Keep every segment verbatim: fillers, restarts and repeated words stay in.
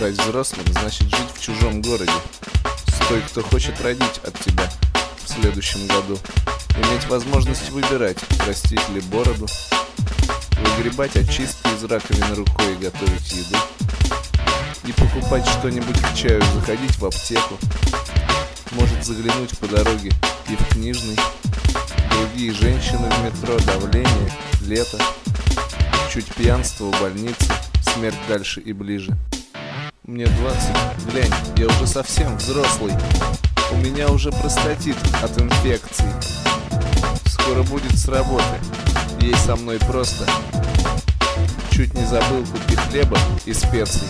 Стать взрослым значит жить в чужом городе. С той, кто хочет родить от тебя в следующем году. Иметь возможность выбирать, растить ли бороду, выгребать очистки из раковины рукой и готовить еду. Не покупать что-нибудь к чаю, заходить в аптеку. Может заглянуть по дороге и в книжный. Другие женщины в метро, давление, лето. Чуть пьянство в больнице, смерть дальше и ближе. Мне двадцать, глянь, я уже совсем взрослый. У меня уже простатит от инфекций. Скоро будет с работы, ей со мной просто. Чуть не забыл купить хлеба и специй.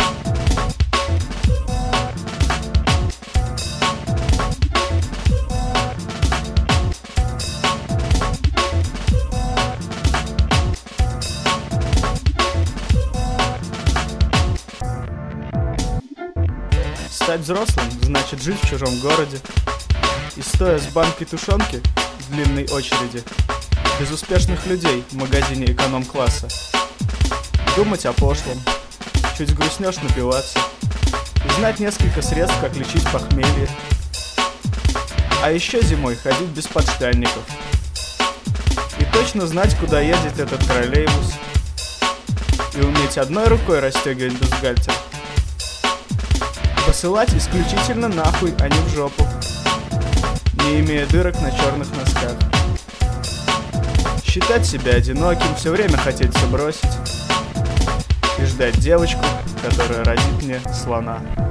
Стать взрослым значит жить в чужом городе. И стоя с банкой тушенки в длинной очереди, без успешных людей в магазине эконом-класса, думать о пошлом, чуть грустнешь напиваться, и знать несколько средств, как лечить похмелье. А еще зимой ходить без подштанников. И точно знать, куда едет этот троллейбус. И уметь одной рукой расстегивать бюстгальтер. Посылать исключительно нахуй, а не в жопу, не имея дырок на черных носках. Считать себя одиноким, все время хотеть все бросить и ждать девочку, которая родит мне слона.